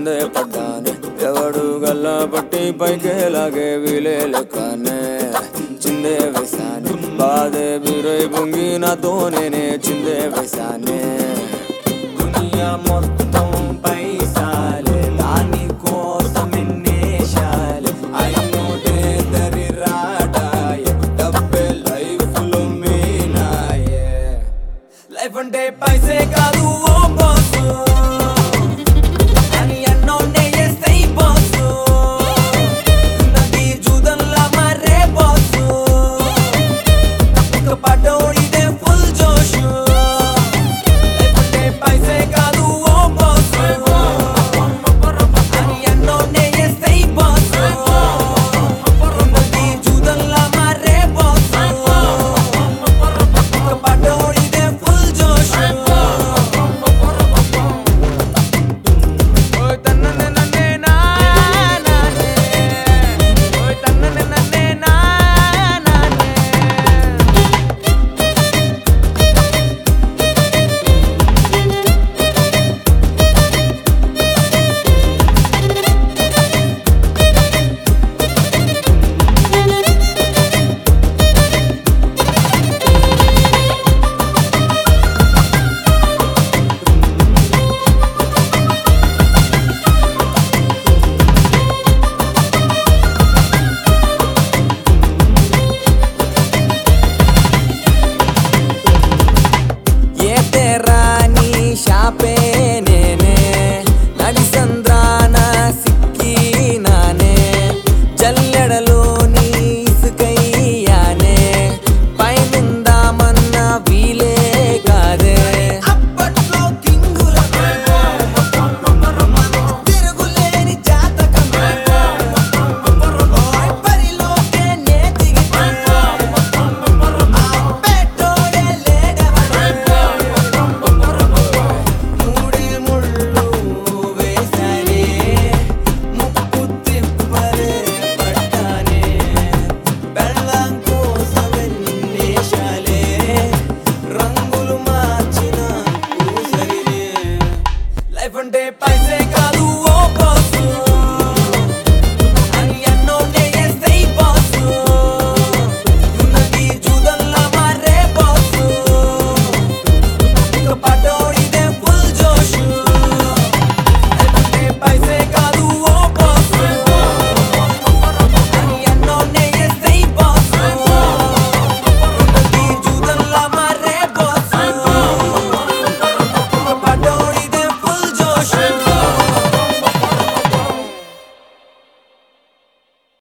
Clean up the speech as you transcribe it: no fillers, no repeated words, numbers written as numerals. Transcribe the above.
కిందే పడ్డానే ఎవడు గల్లా పట్టి పైకే లాగే వీలే లెక్కనే చిందే వేసానే బాధే బిరై పొంగి నాతో నేనే చిందే వేసానే దునియా మొత్తం పైసాలే దాని కోసం ఎన్నేశాలే అయినోటే దరి రాడాయే డబ్బే లైఫ్ లో మీనాయే లైఫ్ అంటే పైసే కాదు ఓ బాసు అని అన్నోనే చేస్తై బాసు నది జూదంలా మారే బాసు ఒక పడోడిదే ఫుల్ జోష్ లైఫ్ అంటే పైసే కాదు ఓ బాసు అని అన్నోనే చేస్తై బాసు నది జూదంలా మారే బాసు ఒక పడోడిదే ఫుల్ జోష్ शापे